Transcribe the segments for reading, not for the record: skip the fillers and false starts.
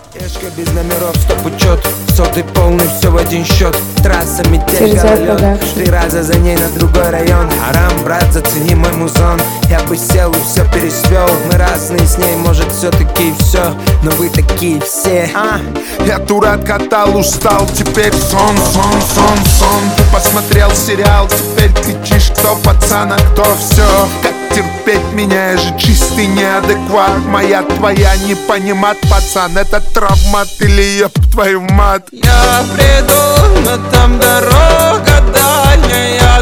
Эшка без номеров, стоп-учет. Сотый полный, все в один счет. Трасса, метель, гололед. 3 раза за ней на другой район. Арам, брат, зацени мой музон. Я бы сел и все пересвел. Мы разные с ней, может все-таки все. Но вы такие все. Я тур откатал, устал, теперь сон. Ты посмотрел сериал, теперь кричишь, кто пацан, а кто все. Как терпеть меня, я же чистый неадекват. Моя твоя не понимает, пацан, это травмат или еб твою мать. Я приду, но там дорога дальняя,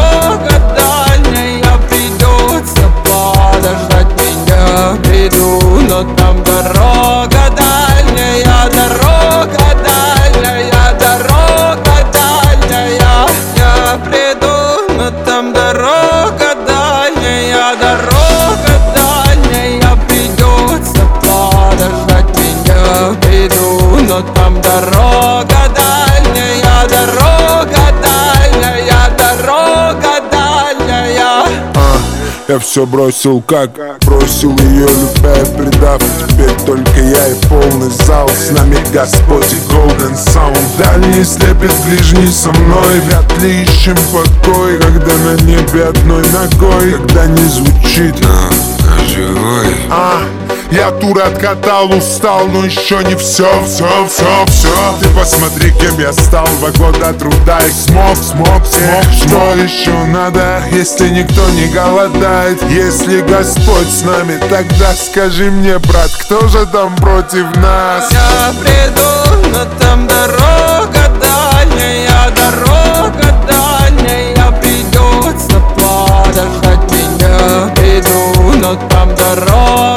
придется подождать меня. Приду, но там дорога дальняя, Я приду, но там дорога дальняя, придется подождать меня. Приду, но там дорога дальняя, Я все бросил, как бросил ее, любя и предав. Теперь только я и полный зал. С нами Господь и Golden Sound. Дальний слепит, ближний со мной. Вряд ли ищем покой, когда на небе одной ногой. Когда не звучит живой. Я тур откатал, устал, но еще не все. Ты посмотри, кем я стал. 2 года труда и смог. Что еще надо, если никто не голодает? Если Господь с нами, тогда скажи мне, брат, кто же там против нас? Я приду, но там дорога дальняя, придется подождать меня. Приду, но там дорога